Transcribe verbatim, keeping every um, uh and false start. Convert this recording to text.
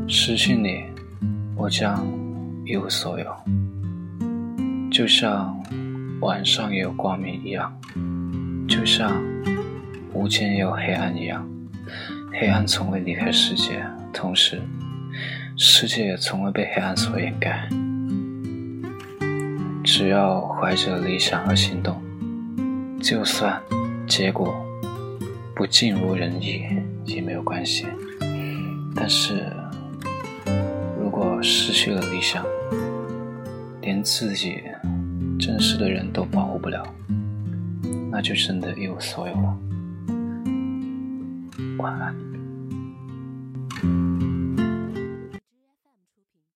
失去你，我将一无所有，就像晚上也有光明一样，就像无间也有黑暗一样。黑暗从未离开世界，同时世界也从未被黑暗所掩盖。只要怀着理想而行动，就算结果不尽如人意也没有关系。但是如果失去了理想，连自己真实的人都保护不了，那就真的一无所有了。晚安。